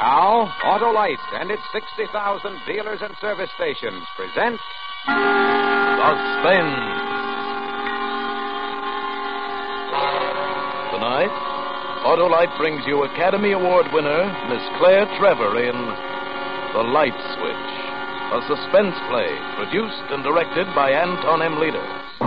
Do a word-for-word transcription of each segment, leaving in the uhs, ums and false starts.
Now, Autolite and its sixty thousand dealers and service stations present Suspense. Tonight, Autolite brings you Academy Award winner Miss Claire Trevor in The Light Switch, a suspense play produced and directed by Anton M. Leader.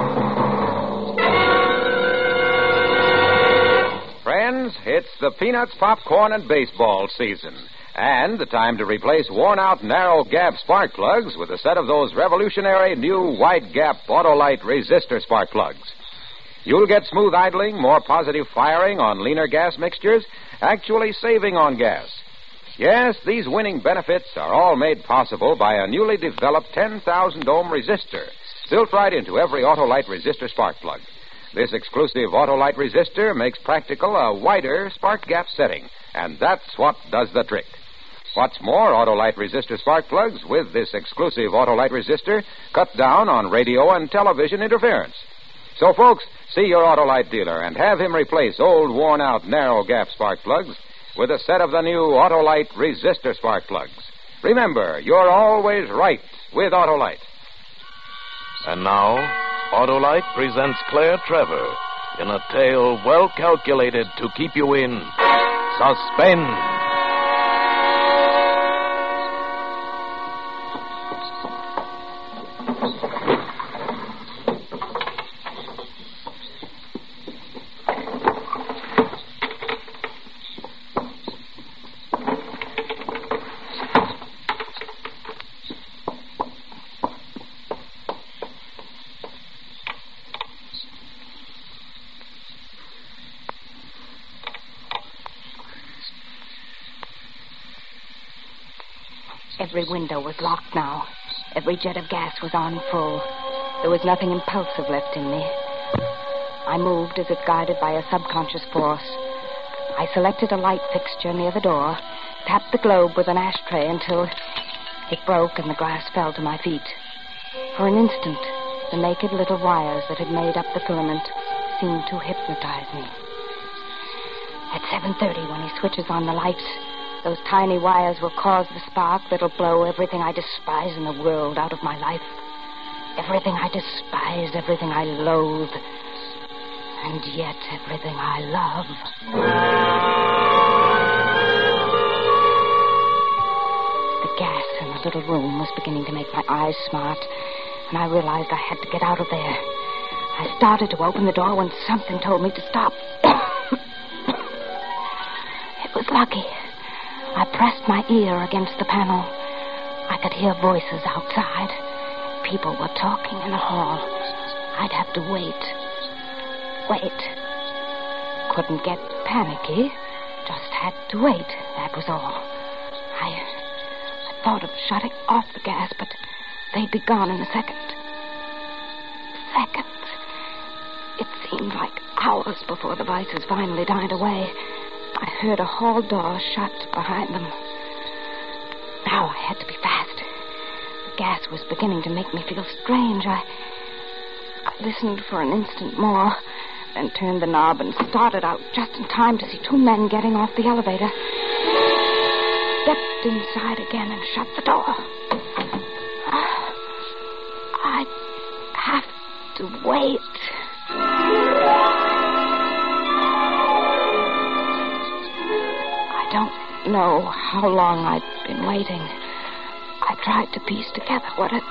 Friends, it's the Peanuts, Popcorn, and Baseball season. And the time to replace worn-out narrow gap spark plugs with a set of those revolutionary new wide gap Autolite resistor spark plugs. You'll get smooth idling, more positive firing on leaner gas mixtures, actually saving on gas. Yes, these winning benefits are all made possible by a newly developed ten thousand ohm resistor, built right into every Autolite resistor spark plug. This exclusive Autolite resistor makes practical a wider spark gap setting, and that's what does the trick. What's more, Autolite resistor spark plugs with this exclusive Autolite resistor cut down on radio and television interference. So, folks, see your Autolite dealer and have him replace old, worn-out, narrow gap spark plugs with a set of the new Autolite resistor spark plugs. Remember, you're always right with Autolite. And now, Autolite presents Claire Trevor in a tale well calculated to keep you in suspense. Every window was locked now. Every jet of gas was on full. There was nothing impulsive left in me. I moved as if guided by a subconscious force. I selected a light fixture near the door, tapped the globe with an ashtray until it broke and the glass fell to my feet. For an instant, the naked little wires that had made up the filament seemed to hypnotize me. At seven thirty, when he switches on the lights, those tiny wires will cause the spark that'll blow everything I despise in the world out of my life. Everything I despise, everything I loathe, and yet everything I love. The gas in the little room was beginning to make my eyes smart, and I realized I had to get out of there. I started to open the door when something told me to stop. It was lucky. I pressed my ear against the panel. I could hear voices outside. People were talking in the hall. I'd have to wait. Wait. Couldn't get panicky. Just had to wait. That was all. I, I thought of shutting off the gas, but they'd be gone in a second. Seconds. It seemed like hours before the voices finally died away. I heard a hall door shut behind them. Now I had to be fast. The gas was beginning to make me feel strange. I, I listened for an instant more, then turned the knob and started out just in time to see two men getting off the elevator. Stepped inside again and shut the door. I have to wait. I don't know how long I'd been waiting. I tried to piece together what had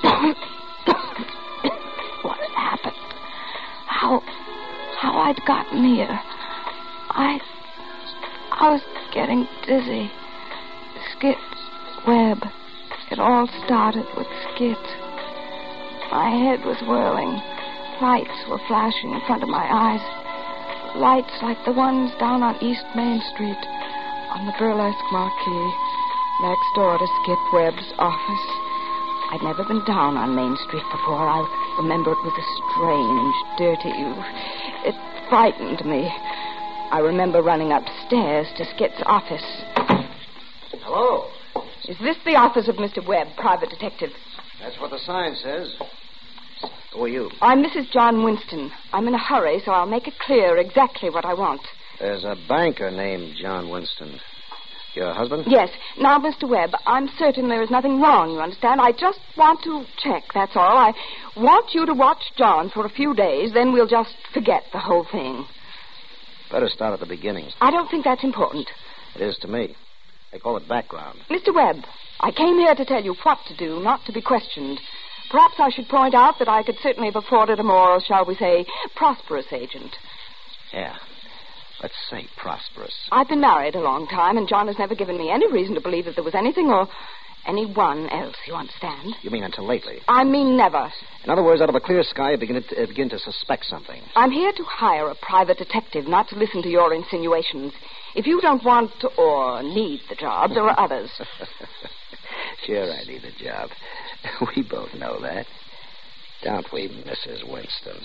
what had happened. How how I'd gotten here. I I was getting dizzy. Skit, Webb. It all started with Skit. My head was whirling. Lights were flashing in front of my eyes. Lights like the ones down on East Main Street, on the burlesque marquee, next door to Skip Webb's office. I'd never been down on Main Street before. I remember it was a strange, dirty... It frightened me. I remember running upstairs to Skip's office. Hello. Is this the office of Mister Webb, private detective? That's what the sign says. Who are you? I'm Missus John Winston. I'm in a hurry, so I'll make it clear exactly what I want. There's a banker named John Winston. Your husband? Yes. Now, Mister Webb, I'm certain there is nothing wrong, you understand? I just want to check, that's all. I want you to watch John for a few days, then we'll just forget the whole thing. Better start at the beginning. I don't think that's important. It is to me. They call it background. Mister Webb, I came here to tell you what to do, not to be questioned. Perhaps I should point out that I could certainly have afforded a more, shall we say, prosperous agent. Yeah. Let's say prosperous. I've been married a long time, and John has never given me any reason to believe that there was anything or anyone else, you understand? You mean until lately? I mean never. In other words, out of a clear sky, you begin to, uh, begin to suspect something. I'm here to hire a private detective, not to listen to your insinuations. If you don't want to, or need the job, there are others. Sure, I need a job. We both know that. Don't we, Missus Winston?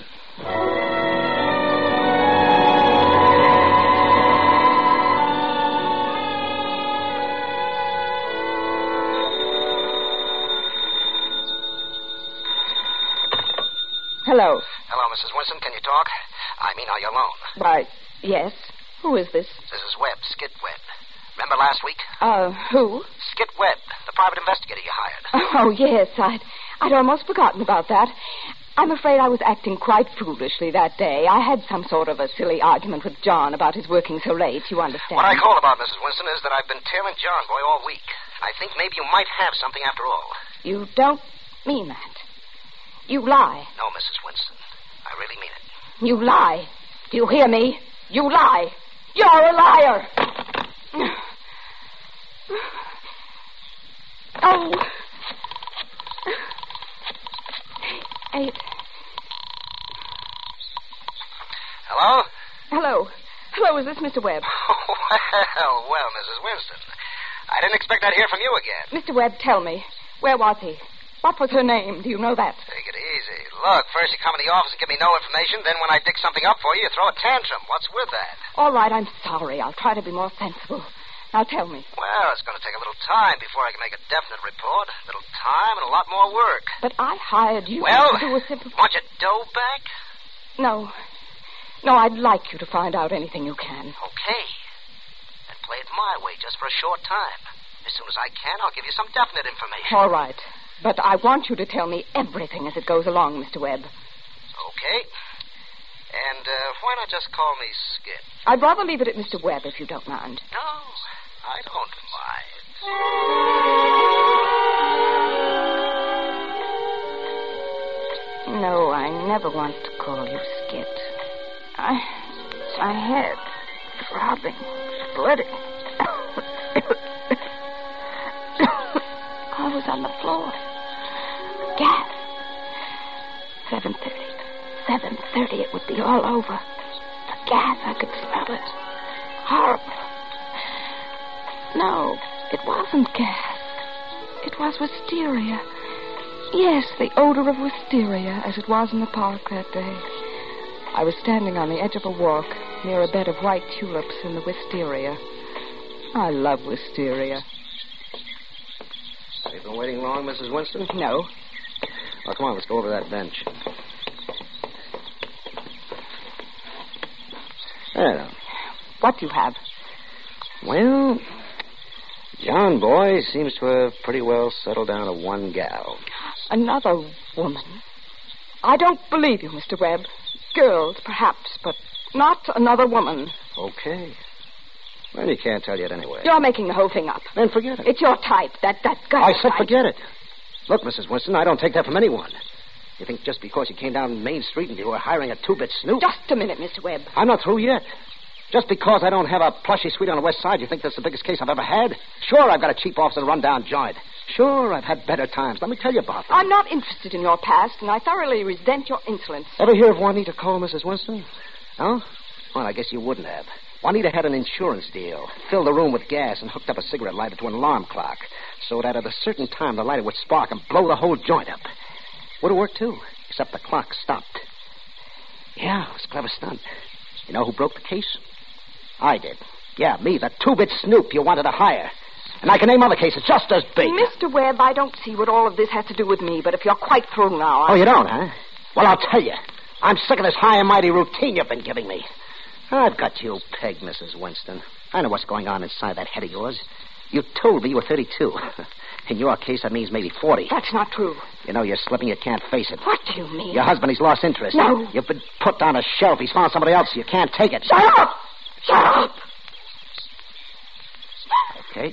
Hello. Hello, Missus Winston. Can you talk? I mean, are you alone? Why, yes. Who is this? This is Webb, Skid Webb. Remember last week? Uh, who? Skid Webb, the private investigator you hired. Oh, yes. I'd, I'd almost forgotten about that. I'm afraid I was acting quite foolishly that day. I had some sort of a silly argument with John about his working so late, you understand. What I called about, Missus Winston, is that I've been tailing John Boy all week. I think maybe you might have something after all. You don't mean that. You lie. No, Missus Winston. I really mean it. You lie. Do you hear me? You lie. You're a liar. Oh. Eight. Hello? Hello. Hello, is this Mister Webb? well, well, Missus Winston. I didn't expect I'd hear from you again. Mister Webb, tell me. Where was he? What was her name? Do you know that? Take it easy. Look, first you come in the office and give me no information, then when I dig something up for you, you throw a tantrum. What's with that? All right, I'm sorry. I'll try to be more sensible. Now tell me. Well, it's going to take a little time before I can make a definite report. A little time and a lot more work. But I hired you well, to do a simple... want your dough back? No. No, I'd like you to find out anything you can. Okay. Then play it my way just for a short time. As soon as I can, I'll give you some definite information. All right. But I want you to tell me everything as it goes along, Mister Webb. Okay. And uh, why not just call me Skid? I'd rather leave it at Mister Webb, if you don't mind. No, I don't mind. No, I never want to call you Skid. I... my head throbbing, splitting. I was on the floor. Gas. Seven thirty. Seven thirty. It would be all over. The gas. I could smell it. Horrible. No, it wasn't gas. It was wisteria. Yes, the odor of wisteria, as it was in the park that day. I was standing on the edge of a walk near a bed of white tulips in the wisteria. I love wisteria. Have you been waiting long, Missus Winston? No. Well, come on, let's go over that bench. There. What do you have? Well, John Boy seems to have pretty well settled down to one gal. Another woman? I don't believe you, Mister Webb. Girls, perhaps, but not another woman. Okay. Well, you can't tell yet anyway. You're making the whole thing up. Then forget it. It's your type, that, that guy. I said type. forget it. Look, Missus Winston, I don't take that from anyone. You think just because you came down Main Street and you were hiring a two-bit snoop? Just a minute, Mister Webb. I'm not through yet. Just because I don't have a plushy suite on the west side, you think that's the biggest case I've ever had? Sure, I've got a cheap office and a run-down joint. Sure, I've had better times. Let me tell you about them. I'm not interested in your past, and I thoroughly resent your insolence. Ever hear of Juanita Cole, Missus Winston? No? Well, I guess you wouldn't have. Juanita had an insurance deal, filled the room with gas, and hooked up a cigarette lighter to an alarm clock, so that at a certain time the lighter would spark and blow the whole joint up. Would have worked, too, except the clock stopped. Yeah, it was a clever stunt. You know who broke the case? I did. Yeah, me, the two-bit snoop you wanted to hire. And I can name other cases just as big. Mister Webb, I don't see what all of this has to do with me, but if you're quite through now, I... Oh, you don't, huh? Well, I'll tell you. I'm sick of this high and mighty routine you've been giving me. I've got you pegged, Missus Winston. I know what's going on inside that head of yours. You told me you were thirty-two. In your case, that means maybe forty. That's not true. You know you're slipping. You can't face it. What do you mean? Your husband, he's lost interest. No. You've been put on a shelf. He's found somebody else. You can't take it. Shut up! Shut up! Okay.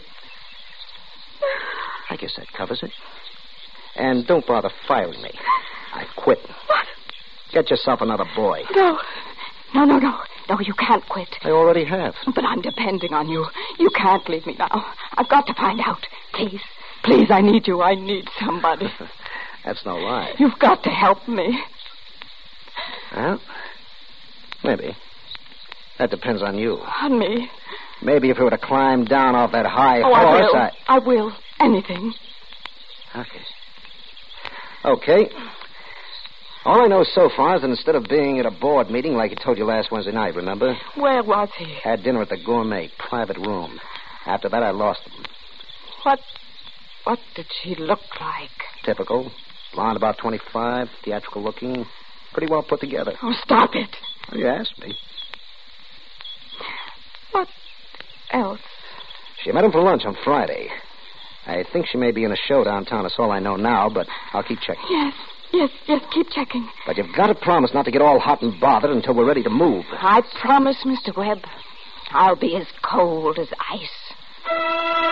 I guess that covers it. And don't bother firing me. I quit. What? Get yourself another boy. No. No, no, no. No, you can't quit. I already have. But I'm depending on you. You can't leave me now. I've got to find out. Please. Please, I need you. I need somebody. That's no lie. You've got to help me. Well, maybe. That depends on you. On me? Maybe if we were to climb down off that high oh, horse, I will. I... I will. Anything. Okay. Okay. All I know so far is that instead of being at a board meeting like he told you last Wednesday night, remember? Where was he? Had dinner at the Gourmet, private room. After that, I lost him. What... What did she look like? Typical. Blonde, about twenty-five, theatrical looking. Pretty well put together. Oh, stop it. Well, you asked me. What else? She met him for lunch on Friday. I think she may be in a show downtown. That's all I know now, but I'll keep checking. Yes, yes, yes, keep checking. But you've got to promise not to get all hot and bothered until we're ready to move. I promise, Mister Webb. I'll be as cold as ice.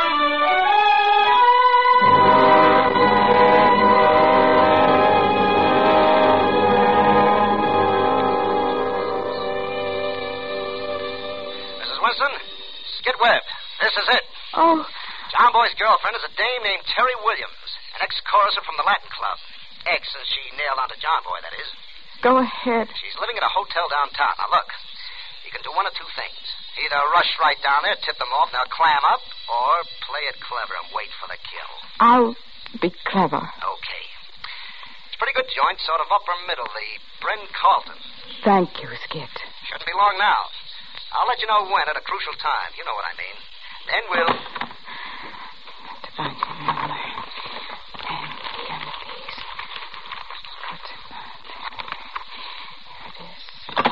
Missus Winston, Skid Webb. This is it. Oh. John Boy's girlfriend is a dame named Terry Williams, an ex-choruser from the Latin Club. Ex since she nailed onto John Boy, that is. Go ahead. She's living at a hotel downtown. Now, look, you can do one of two things. Either rush right down there, tip them off, and they'll clam up, or play it clever and wait for the kill. I'll be clever. Okay. It's a pretty good joint, sort of upper middle, the Bryn Carlton. Thank you, Skid. Shouldn't be long now. I'll let you know when at a crucial time. You know what I mean. Then we'll... To find him number. And the other piece. What's it about? Here it is.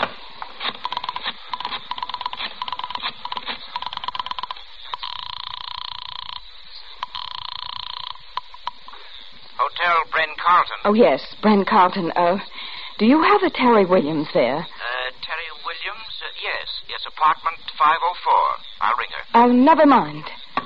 Hotel Bryn Carlton. Oh, yes, Bryn Carlton. Uh, do you have a Terry Williams there? Uh, Terry Williams? Uh, yes. Yes, apartment five oh four. I'll ring her. Oh, never mind.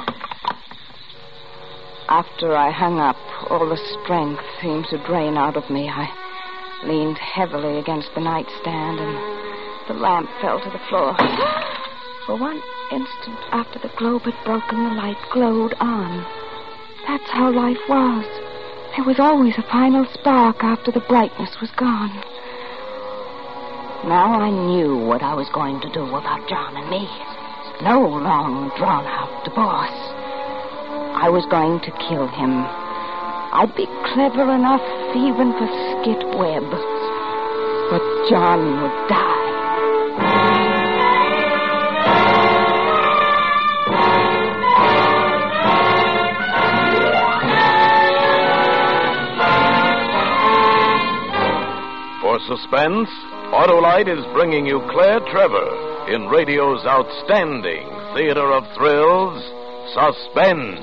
After I hung up, all the strength seemed to drain out of me. I leaned heavily against the nightstand, and the lamp fell to the floor. For one instant after the globe had broken, the light glowed on. That's how life was. There was always a final spark after the brightness was gone. Now I knew what I was going to do about John and me. No long, drawn-out divorce. I was going to kill him. I'd be clever enough even for Skid Webb. But John would die. For suspense, Autolite is bringing you Claire Trevor in radio's outstanding theater of thrills, Suspense.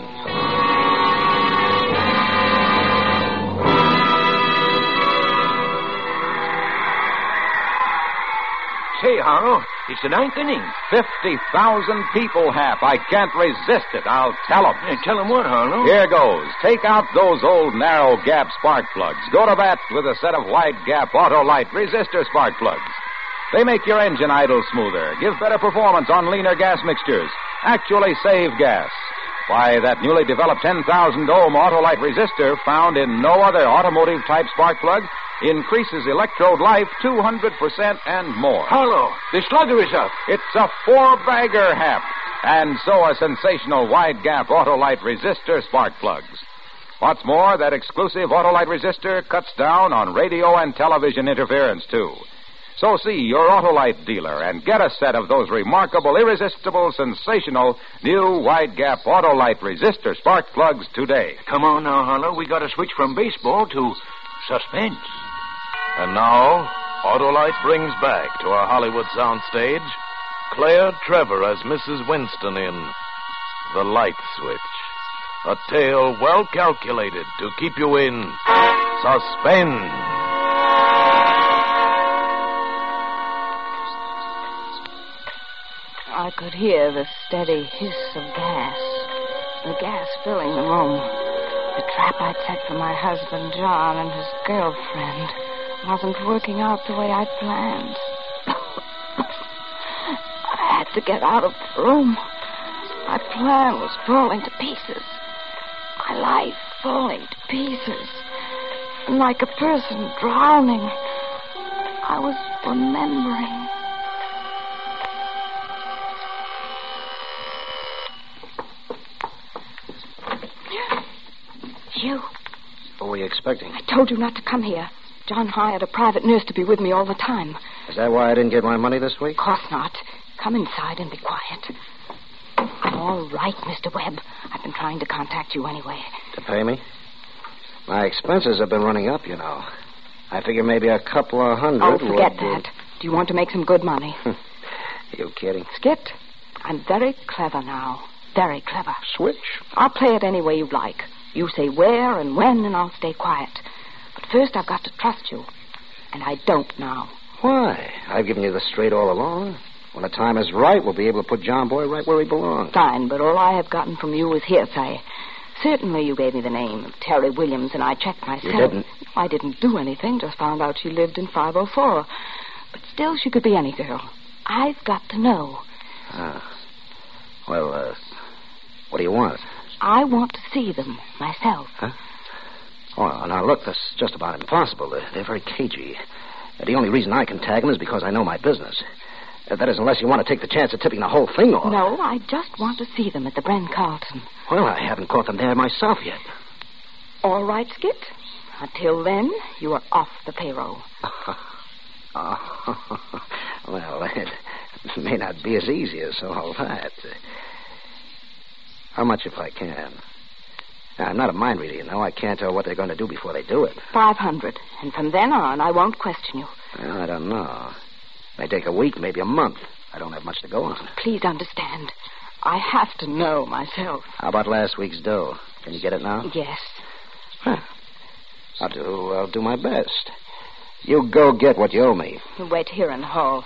Say, Harlow, it's the ninth inning. Fifty thousand people, Hap. I can't resist it. I'll tell them. Yeah, tell them what, Harlow? Here goes. Take out those old narrow gap spark plugs. Go to bat with a set of wide gap Autolite resistor spark plugs. They make your engine idle smoother, give better performance on leaner gas mixtures, actually save gas. Why, that newly developed ten thousand ohm Autolite resistor found in no other automotive type spark plug increases electrode life two hundred percent and more. Harlow, the slugger is up. It's a four-bagger, Hap. And so are sensational wide-gap Autolite resistor spark plugs. What's more, that exclusive Autolite resistor cuts down on radio and television interference, too. So see your Autolite dealer and get a set of those remarkable, irresistible, sensational new wide-gap Autolite resistor spark plugs today. Come on now, Harlow. We got to switch from baseball to suspense. And now, Autolite brings back to our Hollywood soundstage Claire Trevor as Missus Winston in The Light Switch. A tale well calculated to keep you in suspense. I could hear the steady hiss of gas. The gas filling the room. The trap I'd set for my husband, John, and his girlfriend wasn't working out the way I'd planned. I had to get out of the room. My plan was falling to pieces. My life falling to pieces. And like a person drowning, I was remembering. You. What were you expecting? I told you not to come here. John hired a private nurse to be with me all the time. Is that why I didn't get my money this week? Of course not. Come inside and be quiet. I'm all right, Mister Webb. I've been trying to contact you anyway. To pay me? My expenses have been running up, you know. I figure maybe a couple of hundred Oh, forget would... that. Do you want to make some good money? You kidding? Skit, I'm very clever now. Very clever. Switch? I'll play it any way you like. You say where and when, and I'll stay quiet. But first, I've got to trust you. And I don't now. Why? I've given you the straight all along. When the time is right, we'll be able to put John Boy right where he belongs. Fine, but all I have gotten from you is hearsay. Certainly you gave me the name of Terry Williams, and I checked myself. You didn't? I didn't do anything, just found out she lived in five oh four. But still, she could be any girl. I've got to know. Ah. Well, uh, what do you want? I want to see them myself. Huh? Oh, now, look, that's just about impossible. They're, they're very cagey. The only reason I can tag them is because I know my business. Uh, that is, unless you want to take the chance of tipping the whole thing off. No, I just want to see them at the Bren Carlton. Well, I haven't caught them there myself yet. All right, Skit. Until then, you are off the payroll. Oh, well, it may not be as easy as all that. How much if I can? I'm not a mind reader, you know. I can't tell what they're going to do before they do it. Five hundred. And from then on, I won't question you. Well, I don't know. May take a week, maybe a month. I don't have much to go on. Please understand. I have to know myself. How about last week's dough? Can you get it now? Yes. Huh. I'll do, I'll do my best. You go get what you owe me. You wait here in the hall.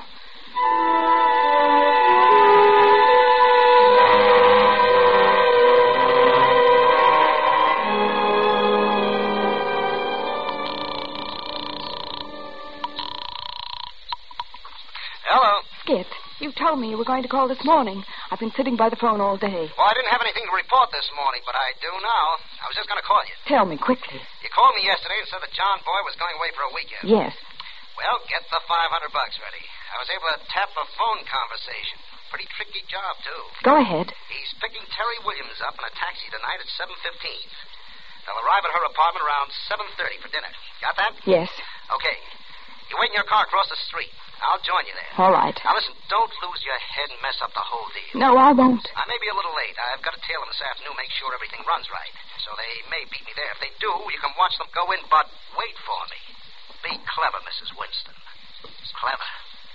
Hello. Skip, you told me you were going to call this morning. I've been sitting by the phone all day. Well, I didn't have anything to report this morning, but I do now. I was just going to call you. Tell me quickly. You called me yesterday and said that John Boy was going away for a weekend. Yes. Well, get the five hundred bucks ready. I was able to tap a phone conversation. Pretty tricky job, too. Go ahead. He's picking Terry Williams up in a taxi tonight at seven fifteen. They'll arrive at her apartment around seven thirty for dinner. Got that? Yes. Okay. You wait in your car across the street. I'll join you there. All right. Now, listen, don't lose your head and mess up the whole deal. No, I won't. I may be a little late. I've got to tail them this afternoon, make sure everything runs right. So they may beat me there. If they do, you can watch them go in, but wait for me. Be clever, Missus Winston. Clever.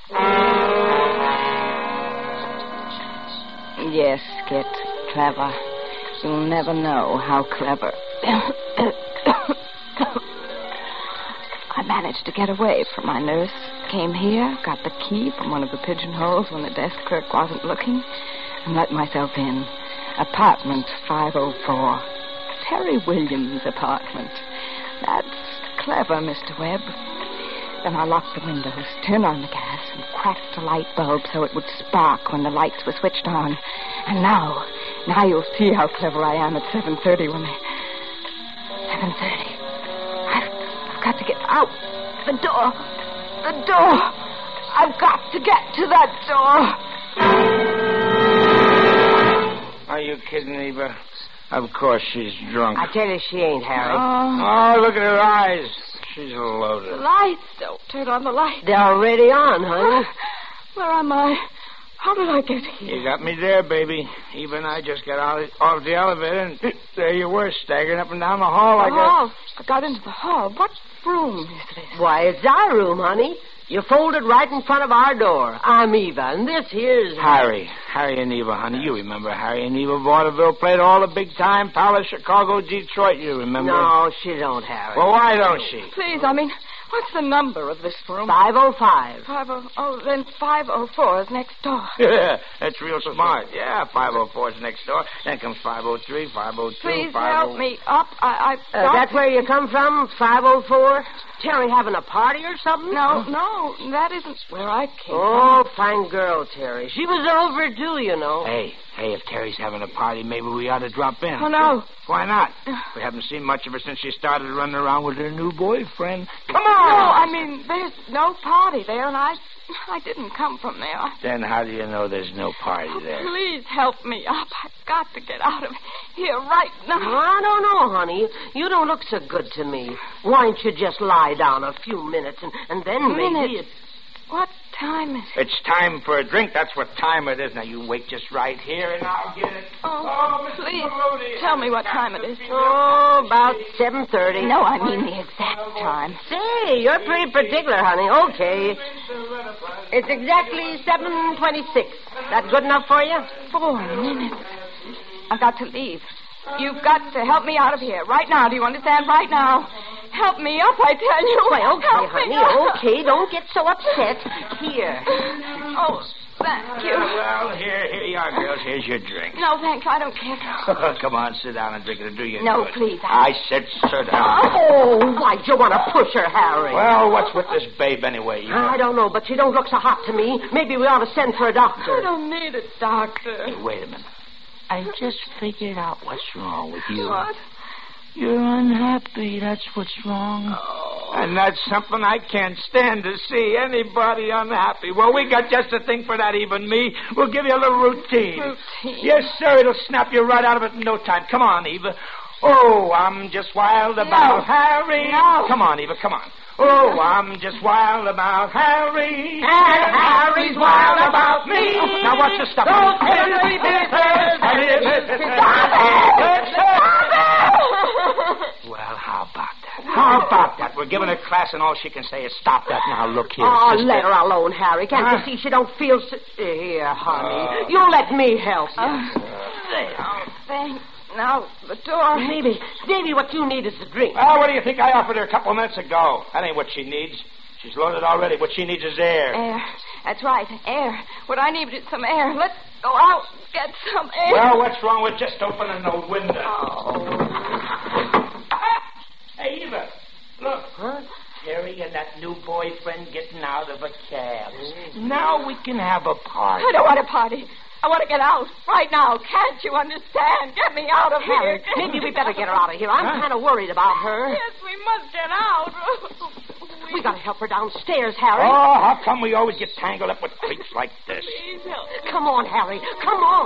Yes, Skit. Clever. You'll never know how clever. I managed to get away from my nurse. Came here, got the key from one of the pigeonholes when the desk clerk wasn't looking, and let myself in. Apartment five oh four. Terry Williams' apartment. That's clever, Mister Webb. Then I locked the windows, turned on the gas, and cracked a light bulb so it would spark when the lights were switched on. And now, now you'll see how clever I am at seven thirty when they... seven thirty. I've, I've got to get out. The door. The door. I've got to get to that door. Are you kidding, Eva? Of course she's drunk. I tell you she ain't, Harry. Oh, Oh, look at her eyes. She's the loaded. lights. Don't turn on the lights. They're already on, honey. Where am I? How did I get here? You got me there, baby. Eva and I just got out off the elevator, and there you were, staggering up and down the hall The like a... hall. I got into the hall. What room is this? Why, it's our room, honey. You folded right in front of our door. I'm Eva, and this here's... Harry. Harry and Eva, honey. You remember Harry and Eva Vaudeville played all the big-time Palace, Chicago, Detroit. You remember? No, she don't, Harry. Well, why don't she? Please, I mean, what's the number of this room? five oh five. Five oh, oh, then five oh four is next door. Yeah, that's real smart. Yeah, five oh four is next door. Then comes five oh three, five oh two, Please five oh... help me up. I, I've Uh, got that's to- where you come from, five oh four? Terry having a party or something? No, no, that isn't where I came Oh, fine girl, Terry. She was overdue, you know. Hey, hey, if Terry's having a party, maybe we ought to drop in. from. Oh, no. Why not? We haven't seen much of her since she started running around with her new boyfriend. Come No, on! I mean, there's no party there, and I I didn't come from there. Then how do you know there's no party there? Please help me up. I've got to get out of here right now. I don't know, honey. You don't look so good to me. Why don't you just lie down a few minutes, and, and then maybe... Minutes? It... What time is it? It's time for a drink. That's what time it is. Now, you wait just right here, and I'll get it. Oh, Missus please, Maloney, tell me what time it is. Oh, about seven thirty. No, I mean the exact time. Say, you're pretty particular, honey. Okay. It's exactly seven twenty-six. That good enough for you? Four minutes. I've got to leave. You've got to help me out of here right now. Do you understand? Right now. Help me up, I tell you. Well, okay, Help honey. me up. Okay, don't get so upset. Here. Oh, thank you. Well, here, here you are, girls. Here's your drink. No, thanks. I don't care. Come on, sit down and drink it. Do you? No, good. please. I... I said sit down. Oh, why'd you want to push her, Harry? Well, what's with this babe anyway? You I don't know, but she don't look so hot to me. Maybe we ought to send for a I doctor. don't need a doctor. Hey, wait a minute. I just figured out what's wrong with you. What? You're unhappy. That's what's wrong. Oh. And that's something I can't stand to see. Anybody unhappy. Well, we got just a thing for that, even me. We'll give you a little routine. Routine? Yes, sir. It'll snap you right out of it in no time. Come on, Eva. Oh, I'm just wild about No. Harry. No. Come on, Eva. Come on. Oh, I'm just wild about Harry. And Harry's wild about me. Now, watch your stuff. Don't tell me Well, how about that? How about that? We're giving her class, and all she can say is stop that. Now, look here, Oh, sister. let her alone, Harry. Can't Huh? you see she don't feel so... Here, honey. You let me help you. Oh, thanks. Now, the door. Maybe, maybe what you need is a drink. Well, what do you think I offered her a couple of minutes ago? That ain't what she needs. She's loaded already. What she needs is air. Air. That's right, air. What I need is some air. Let's go out and get some air. Well, what's wrong with just opening the window? Oh. Hey, Eva, look. Huh? Terry and that new boyfriend getting out of a cab. Now we can have a party. I don't want a party. I want to get out right now. Can't you understand? Get me out of Harry, here. maybe we better get her out of here. I'm Huh? kind of worried about her. Yes, we must get out. We got to help her downstairs, Harry. Oh, how come we always get tangled up with creeps like this? Please help. Come on, Harry. Come on.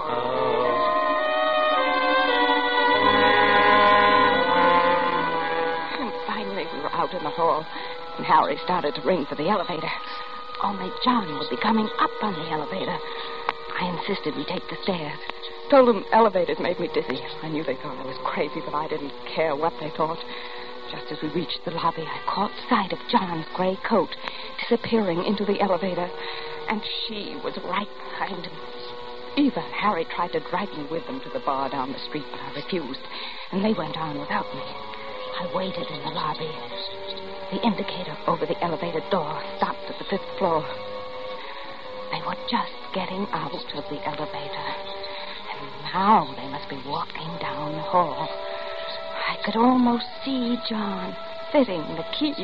And finally, we were out in the hall, and Harry started to ring for the elevator. Only John would be coming up on the elevator. I insisted we take the stairs. Told them elevators made me dizzy. I knew they thought I was crazy, but I didn't care what they thought. Just as we reached the lobby, I caught sight of John's gray coat disappearing into the elevator, and she was right behind him. Eva and Harry tried to drag me with them to the bar down the street, but I refused, and they went on without me. I waited in the lobby. The indicator over the elevator door stopped at the fifth floor. They were just getting out of the elevator, and now they must be walking down the hall. I could almost see John fitting the key.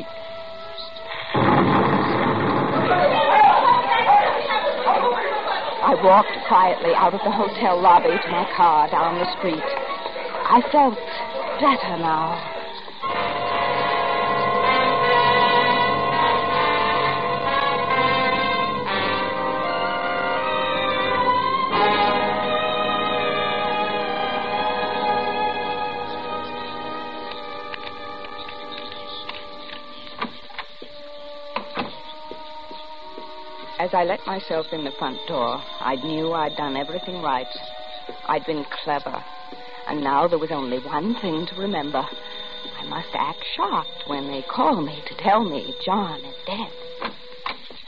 I walked quietly out of the hotel lobby to my car down the street. I felt better now. As I let myself in the front door, I knew I'd done everything right. I'd been clever. And now there was only one thing to remember. I must act shocked when they call me to tell me John is dead.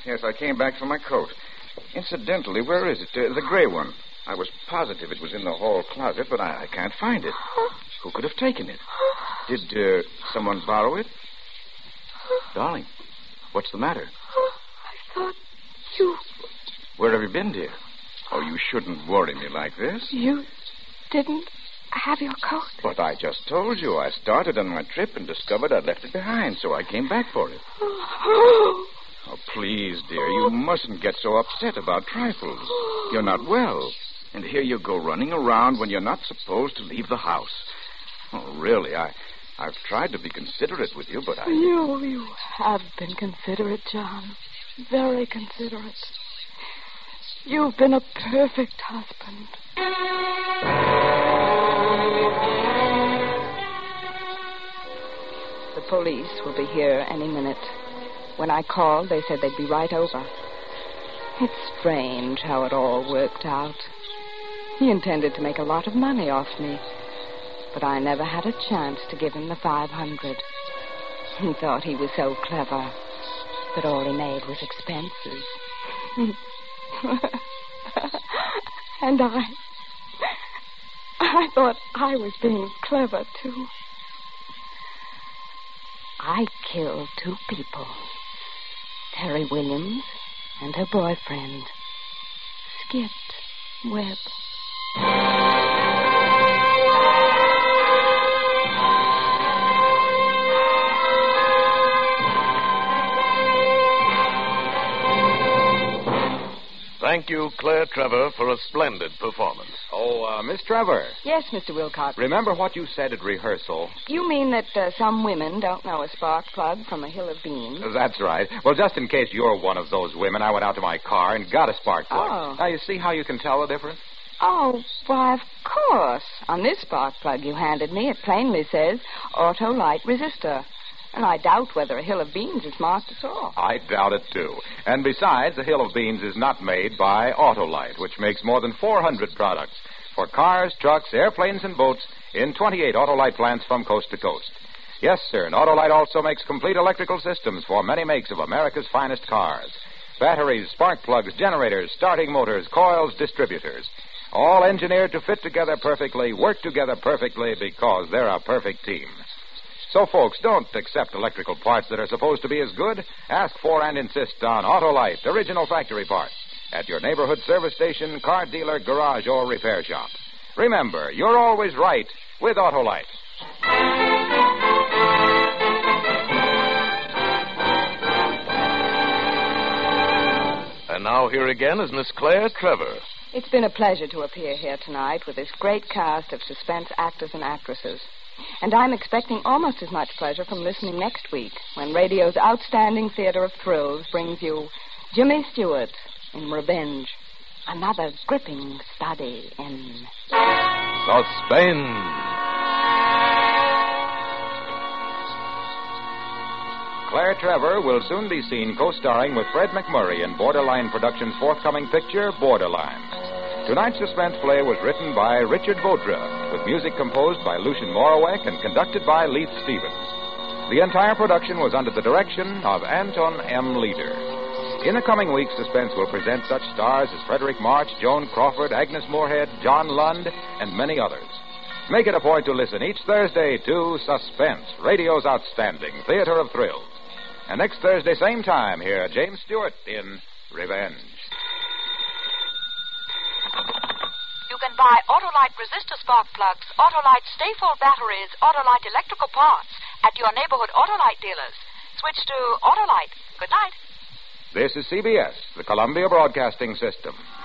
yes, I came back for my coat. Incidentally, where is it? Uh, the gray one. I was positive it was in the hall closet, but I, I can't find it. Who could have taken it? Did uh, someone borrow it? Darling, what's the matter? I thought you... Where have you been, dear? Oh, you shouldn't worry me like this. You didn't have your coat? But I just told you. I started on my trip and discovered I'd left it behind, so I came back for it. Oh, Oh, please, dear, you mustn't get so upset about trifles. You're not well. And here you go running around when you're not supposed to leave the house. Oh, really, I, I've tried to be considerate with you, but I... You, you have been considerate, John. Very considerate. You've been a perfect husband. The police will be here any minute. When I called, they said they'd be right over. It's strange how it all worked out. He intended to make a lot of money off me, but I never had a chance to give him the five hundred. He thought he was so clever, but all he made was expenses. And I... I thought I was being clever, too. I killed two people. Terry Williams and her boyfriend, Skip Webb. Thank you, Claire Trevor, for a splendid performance. Oh, uh, Miss Trevor. Yes, Mister Wilcox. Remember what you said at rehearsal? You mean that uh, some women don't know a spark plug from a hill of beans? That's right. Well, just in case you're one of those women, I went out to my car and got a spark plug. Oh. Now, you see how you can tell the difference? Oh, why, of course. On this spark plug you handed me, it plainly says Auto Light Resistor. And I doubt whether a hill of beans is marked at all. I doubt it, too. And besides, the Hill of Beans is not made by Autolite, which makes more than four hundred products for cars, trucks, airplanes, and boats in twenty-eight Autolite plants from coast to coast. Yes, sir, and Autolite also makes complete electrical systems for many makes of America's finest cars. Batteries, spark plugs, generators, starting motors, coils, distributors. All engineered to fit together perfectly, work together perfectly, because they're a perfect team. So, folks, don't accept electrical parts that are supposed to be as good. Ask for and insist on Autolite, original factory parts, at your neighborhood service station, car dealer, garage, or repair shop. Remember, you're always right with Autolite. And now here again is Miss Claire Trevor. It's been a pleasure to appear here tonight with this great cast of suspense actors and actresses. And I'm expecting almost as much pleasure from listening next week when radio's outstanding theater of thrills brings you Jimmy Stewart in Revenge, another gripping study in Suspense. Claire Trevor will soon be seen co-starring with Fred McMurray in Borderline Productions' forthcoming picture, Borderline. Tonight's suspense play was written by Richard Vaudra, with music composed by Lucien Morawek and conducted by Leith Stevens. The entire production was under the direction of Anton M. Leader. In the coming weeks, Suspense will present such stars as Frederick March, Joan Crawford, Agnes Moorehead, John Lund, and many others. Make it a point to listen each Thursday to Suspense, radio's outstanding theater of thrills. And next Thursday, same time, hear James Stewart in Revenge. You can buy Autolite resistor spark plugs, Autolite stay-full batteries, Autolite electrical parts at your neighborhood Autolite dealers. Switch to Autolite. Good night. This is C B S, the Columbia Broadcasting System.